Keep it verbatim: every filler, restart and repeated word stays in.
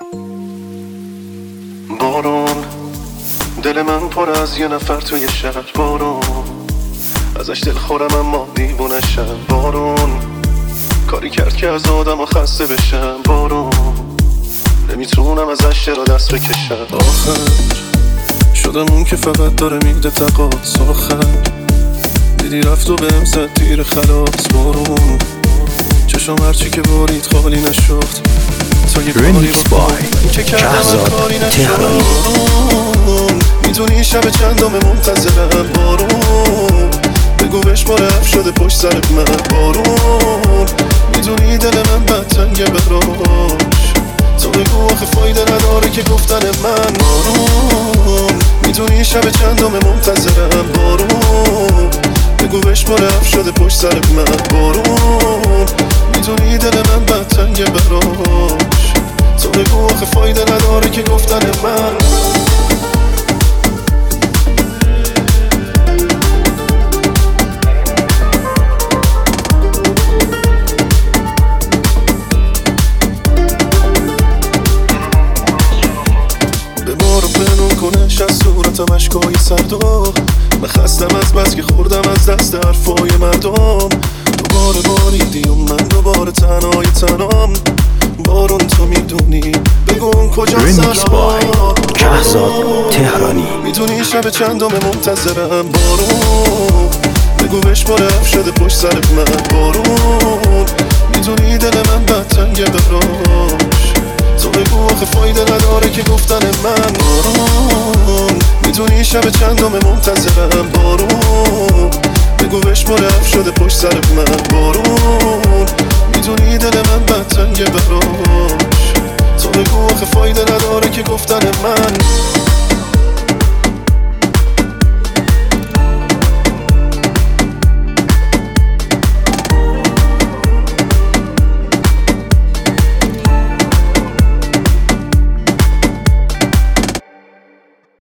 بارون دل من پر از یه نفر توی شهر. بارون ازش دل خورم اما دیوونشم. بارون کاری کرد که از آدم خسته بشم. بارون نمیتونم ازش را دست بکشم. آخر شدم اون که فقط داره میده تقاص. آخر دیدی رفت و بهم زد تیر خلاص. بارون چشم هرچی که بارید خالی نشد تا یه کاری بکنم که کردم کاری نشد. میدونی شب چندم منتظرم. بارون بگو بهش بارف شده پشت سر من. بارون میدونی دل من بدتنگه براش. تو بگو آخه فایده نداره که گفتن من. بارون میدونی شب چندم منتظرم. بارون بگو بهش بارف شده پشت سر من. بارون میدونی دل من بدتنگه براش. تو بگو آخه فایده نداره که گفتن من. کنش از صورتم اشکای سردم. من خستم از بس که خوردم از دست حرفای مردم. دوباره باریدی و من دوباره تنهای تنم. بارون تو میدونی بگو اون کجا سرم. کهزاد تهرانی. میدونی شب چندم منتظرم. بارون بگو بهش بارف شده پشت سر من. بارون میدونی دل من بدتنگه براش. تو بگو آخه فایده نداره که گفتن من. بارون میدونی شب چندم منتظرم. بارون بگو بهش بارف شده پشت سر من. بارون میدونی دل من بدتنگه براش. تو بگو آخه فایده نداره که گفتن من.